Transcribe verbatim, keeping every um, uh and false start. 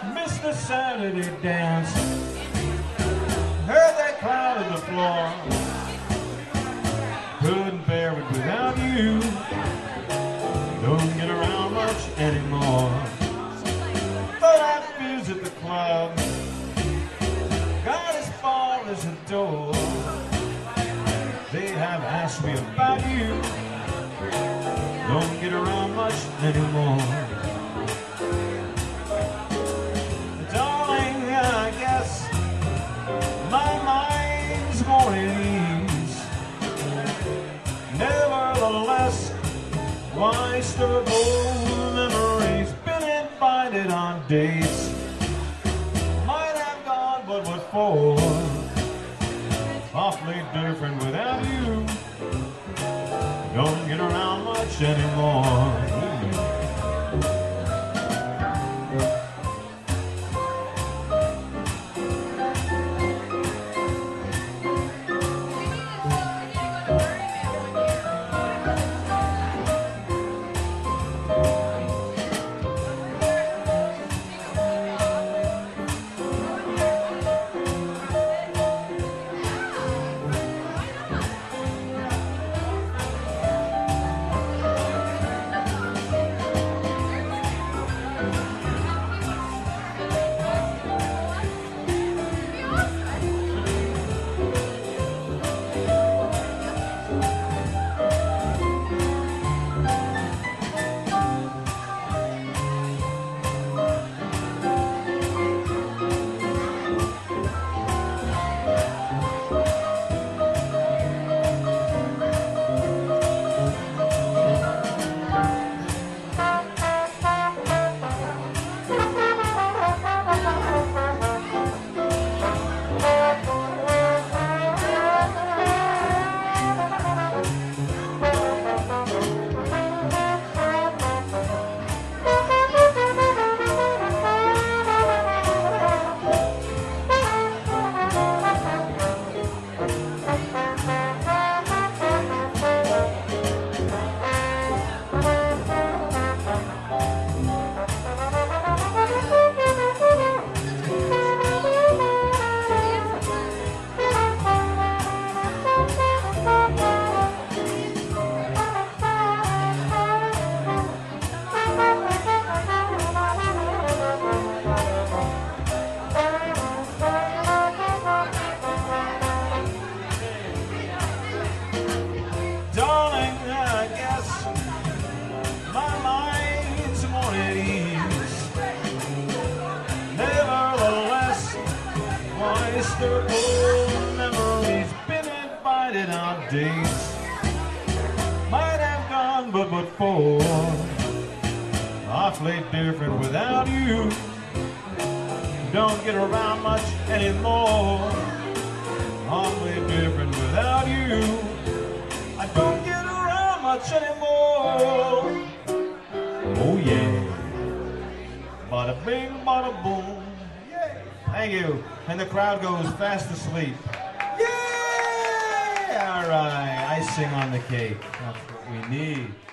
Missed the Saturday dance. Heard that crowd on the floor. Couldn't bear it without you. Don't get around much anymore. Thought I'd visit the club. Got as far as the door. They have asked me about you. Don't get around much anymore. Darling, I guess my mind's more at ease. Nevertheless, why stir up old memories? Been invited on dates. Might have gone, but what for? Awfully different without you. Don't get around much anymore. Darling, I guess my mind's more at ease. Nevertheless, why stir old memories? Been invited on dates. Might have gone, but what for? Awfully different without you. Don't get around much anymore. Awfully different without you. I don't get around much anymore. Oh yeah. Bada bing, bada boom. Yeah. Thank you. And the crowd goes fast asleep. Yeah! All right. Icing on the cake. That's what we need.